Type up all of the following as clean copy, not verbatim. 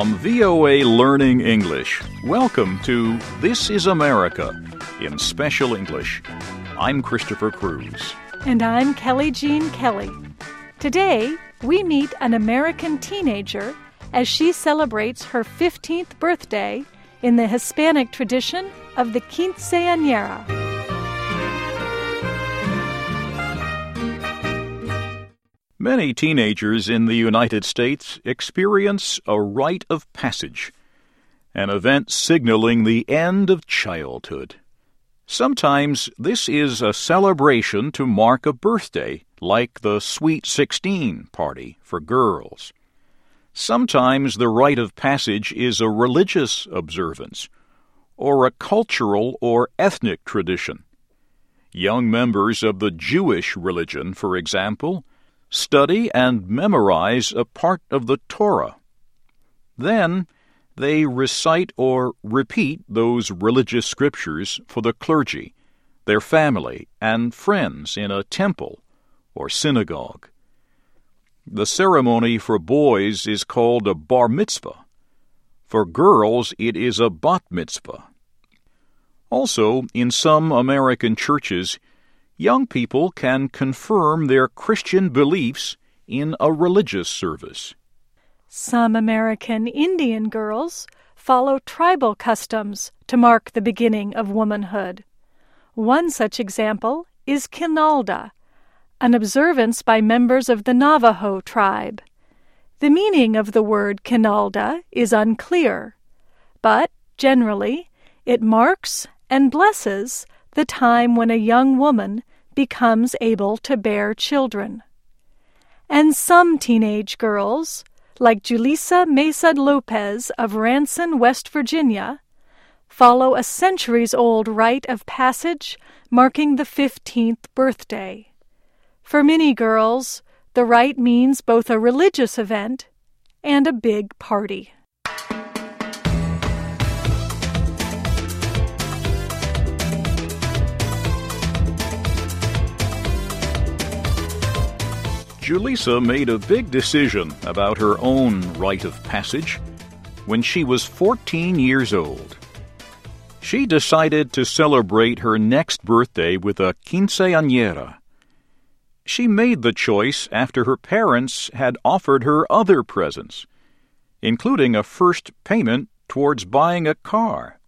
From VOA Learning English, welcome to This is America in Special English. I'm Christopher Cruz. And I'm Kelly Jean Kelly. Today, we meet an American teenager as she celebrates her 15th birthday in the Hispanic tradition of the quinceañera. Many teenagers in the United States experience a rite of passage, an event signaling the end of childhood. Sometimes this is a celebration to mark a birthday, like the Sweet 16 party for girls. Sometimes the rite of passage is a religious observance, or a cultural or ethnic tradition. Young members of the Jewish religion, for example, study and memorize a part of the Torah. Then they recite or repeat those religious scriptures for the clergy, their family, and friends in a temple or synagogue. The ceremony for boys is called a bar mitzvah. For girls, it is a bat mitzvah. Also, in some American churches, young people can confirm their Christian beliefs in a religious service. Some American Indian girls follow tribal customs to mark the beginning of womanhood. One such example is Quinalda, an observance by members of the Navajo tribe. The meaning of the word Quinalda is unclear, but generally it marks and blesses the time when a young woman becomes able to bear children. And some teenage girls, like Julissa Mesa Lopez of Ranson, West Virginia, follow a centuries-old rite of passage marking the 15th birthday. For many girls, the rite means both a religious event and a big party. Julissa made a big decision about her own rite of passage when she was 14 years old. She decided to celebrate her next birthday with a quinceañera. She made the choice after her parents had offered her other presents, including a first payment towards buying a car.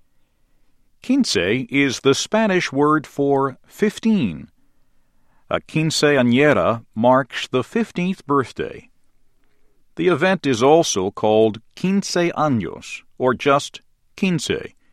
Quince is the Spanish word for 15. A quinceañera marks the 15th birthday. The event is also called quince años, or just quince.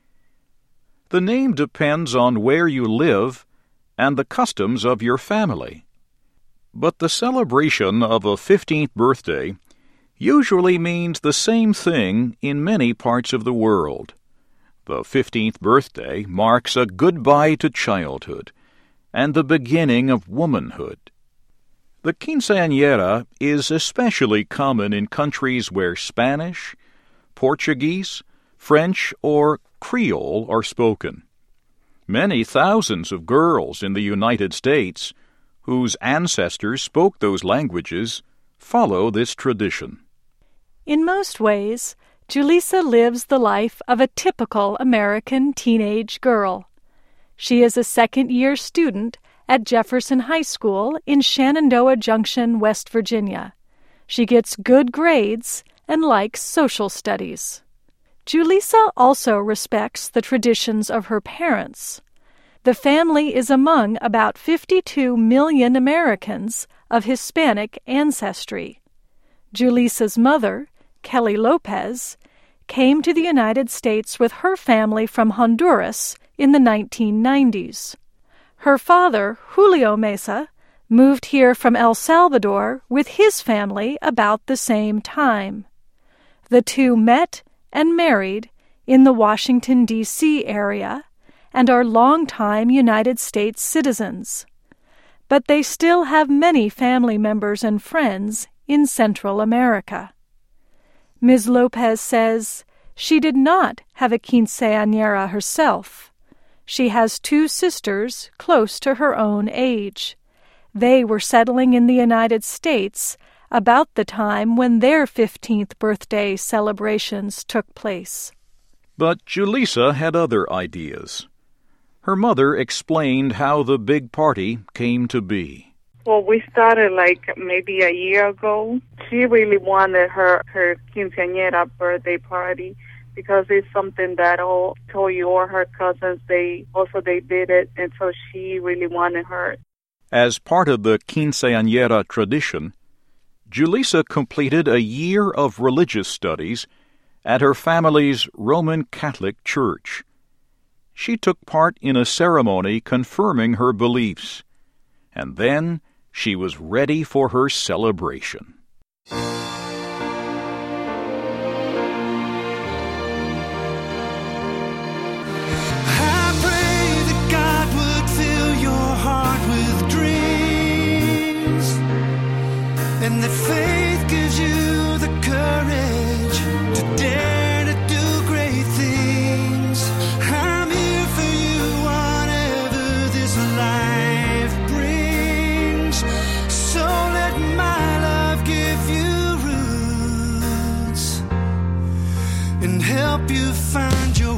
The name depends on where you live and the customs of your family. But the celebration of a 15th birthday usually means the same thing in many parts of the world. The 15th birthday marks a goodbye to childhood and the beginning of womanhood. The quinceañera is especially common in countries where Spanish, Portuguese, French, or Creole are spoken. Many thousands of girls in the United States whose ancestors spoke those languages follow this tradition. In most ways, Julissa lives the life of a typical American teenage girl. She is a second-year student at Jefferson High School in Shenandoah Junction, West Virginia. She gets good grades and likes social studies. Julissa also respects the traditions of her parents. The family is among about 52 million Americans of Hispanic ancestry. Julissa's mother, Kelly Lopez, came to the United States with her family from Honduras in the 1990s. Her father, Julio Mesa, moved here from El Salvador with his family about the same time. The two met and married in the Washington, D.C. area and are longtime United States citizens. But they still have many family members and friends in Central America. Ms. Lopez says she did not have a quinceañera herself. She has two sisters close to her own age. They were settling in the United States about the time when their 15th birthday celebrations took place. But Julissa had other ideas. Her mother explained how the big party came to be. Well, we started maybe a year ago. She really wanted her quinceañera birthday party because it's something that all her cousins, they did it, and so she really wanted her. As part of the quinceañera tradition, Julissa completed a year of religious studies at her family's Roman Catholic church. She took part in a ceremony confirming her beliefs, and then she was ready for her celebration. And that faith gives you the courage to dare to do great things. I'm here for you, whatever this life brings. So let my love give you roots and help you find your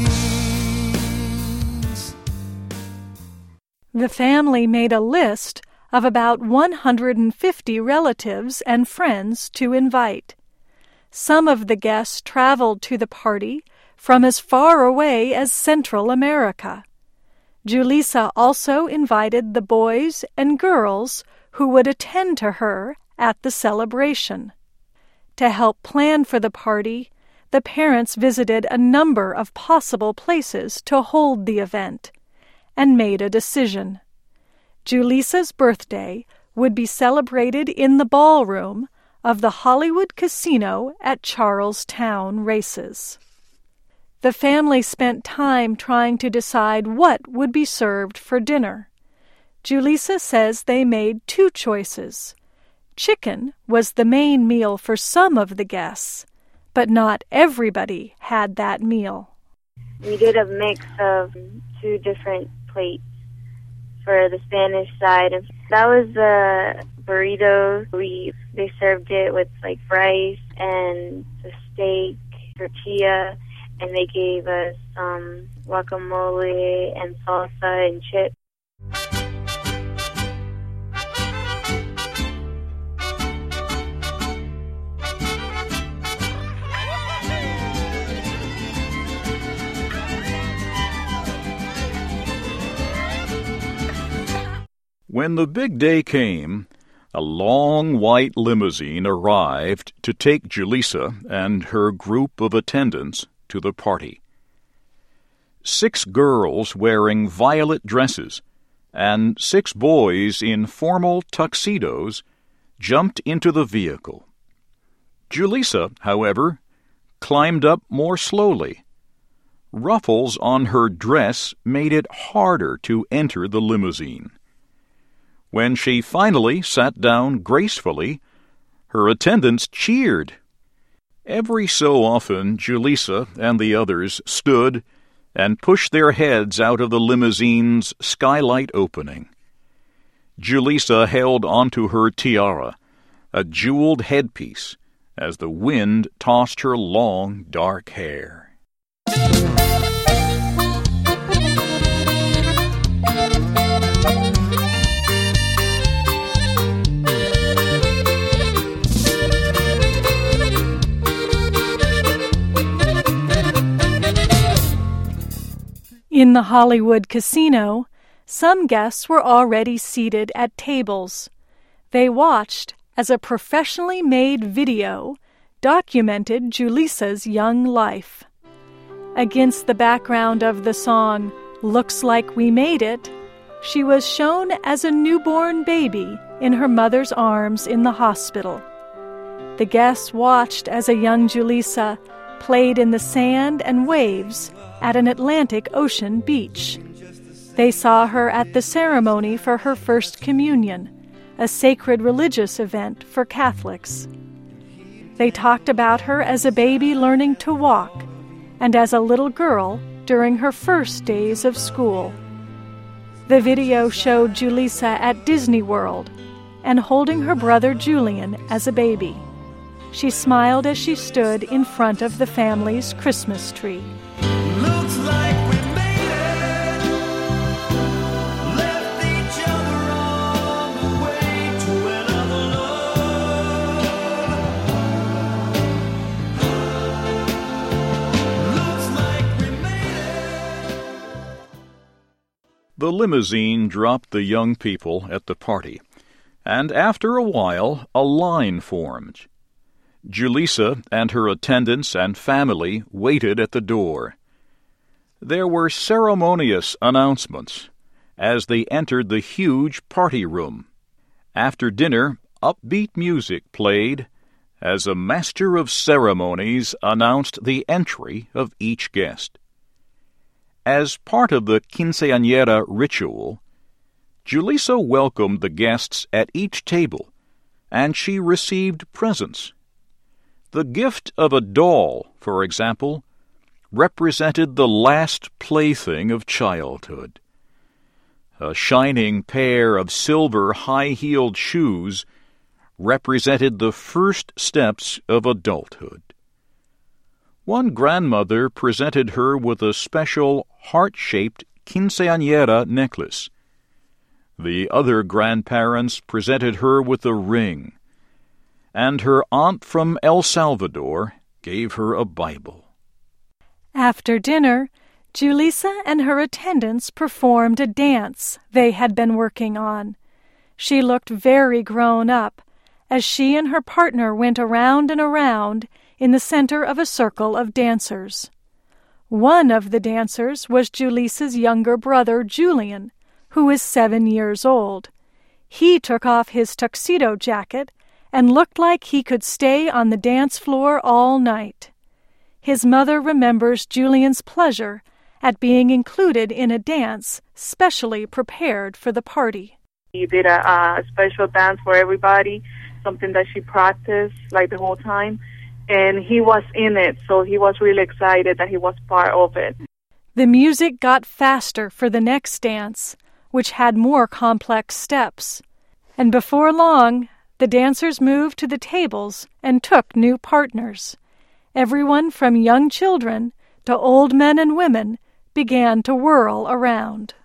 wings. The family made a list of about 150 relatives and friends to invite. Some of the guests traveled to the party from as far away as Central America. Julissa also invited the boys and girls who would attend to her at the celebration. To help plan for the party, the parents visited a number of possible places to hold the event and made a decision. Julissa's birthday would be celebrated in the ballroom of the Hollywood Casino at Charlestown Races. The family spent time trying to decide what would be served for dinner. Julissa says they made two choices. Chicken was the main meal for some of the guests, but not everybody had that meal. We did a mix of two different plates for the Spanish side. That was the burritos. They served it with rice and the steak, tortilla, and they gave us guacamole and salsa and chips. When the big day came, a long white limousine arrived to take Julissa and her group of attendants to the party. 6 girls wearing violet dresses and 6 boys in formal tuxedos jumped into the vehicle. Julissa, however, climbed up more slowly. Ruffles on her dress made it harder to enter the limousine. When she finally sat down gracefully, her attendants cheered. Every so often, Julissa and the others stood and pushed their heads out of the limousine's skylight opening. Julissa held onto her tiara, a jeweled headpiece, as the wind tossed her long, dark hair. In the Hollywood Casino, some guests were already seated at tables. They watched as a professionally made video documented Julissa's young life. Against the background of the song, "Looks Like We Made It," she was shown as a newborn baby in her mother's arms in the hospital. The guests watched as a young Julissa played in the sand and waves at an Atlantic Ocean beach. They saw her at the ceremony for her First Communion, a sacred religious event for Catholics. They talked about her as a baby learning to walk and as a little girl during her first days of school. The video showed Julissa at Disney World, and holding her brother Julian as a baby. She smiled as she stood in front of the family's Christmas tree. Looks like we made it. Left each other on the way to another love. Looks like we made it. The limousine dropped the young people at the party, and after a while a line formed. Julissa and her attendants and family waited at the door. There were ceremonious announcements as they entered the huge party room. After dinner, upbeat music played as a master of ceremonies announced the entry of each guest. As part of the quinceañera ritual, Julissa welcomed the guests at each table, and she received presents. The gift of a doll, for example, represented the last plaything of childhood. A shining pair of silver high-heeled shoes represented the first steps of adulthood. One grandmother presented her with a special heart-shaped quinceañera necklace. The other grandparents presented her with a ring, and her aunt from El Salvador gave her a Bible. After dinner, Julissa and her attendants performed a dance they had been working on. She looked very grown up as she and her partner went around and around in the center of a circle of dancers. One of the dancers was Julissa's younger brother, Julian, who is 7 years old. He took off his tuxedo jacket and looked like he could stay on the dance floor all night. His mother remembers Julian's pleasure at being included in a dance specially prepared for the party. He did a special dance for everybody, something that she practiced like the whole time, and he was in it, so he was really excited that he was part of it. The music got faster for the next dance, which had more complex steps, and before long, the dancers moved to the tables and took new partners. Everyone from young children to old men and women began to whirl around.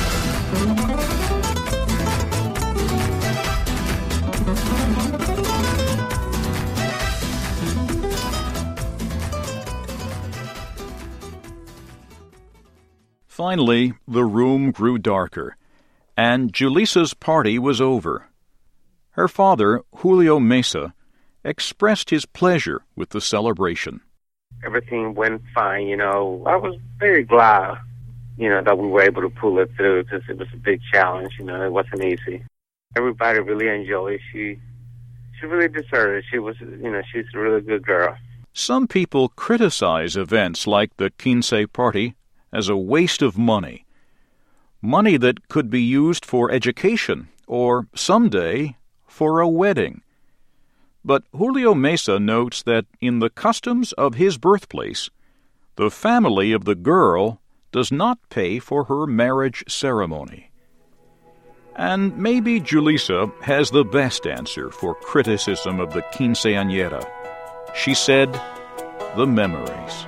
Finally, the room grew darker, and Julissa's party was over. Her father, Julio Mesa, expressed his pleasure with the celebration. Everything went fine, I was very glad, that we were able to pull it through because it was a big challenge, it wasn't easy. Everybody really enjoyed it. She really deserved it. She was, she's a really good girl. Some people criticize events like the Quince party as a waste of money that could be used for education or, someday, for a wedding. But Julio Mesa notes that in the customs of his birthplace, the family of the girl does not pay for her marriage ceremony. And maybe Julissa has the best answer for criticism of the quinceañera. She said, the memories.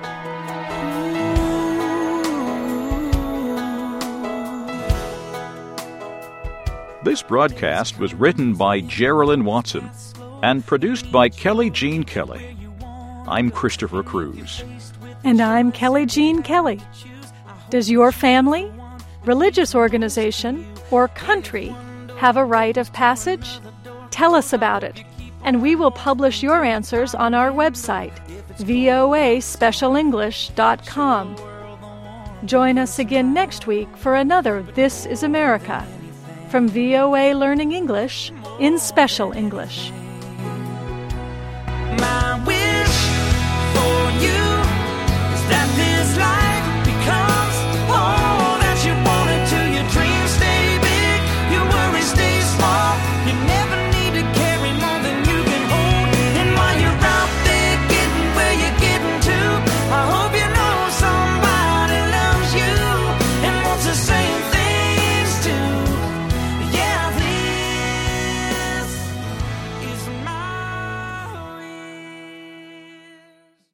This broadcast was written by Geraldine Watson and produced by Kelly Jean Kelly. I'm Christopher Cruz. And I'm Kelly Jean Kelly. Does your family, religious organization, or country have a rite of passage? Tell us about it, and we will publish your answers on our website, voaspecialenglish.com. Join us again next week for another This is America from VOA Learning English in Special English.